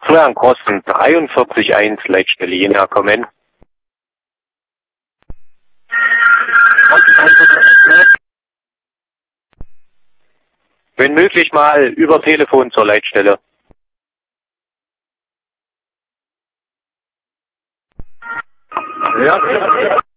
Zu Herrn Kosten 43.1 Leitstelle Jena kommen. Wenn möglich mal über Telefon zur Leitstelle. Ja.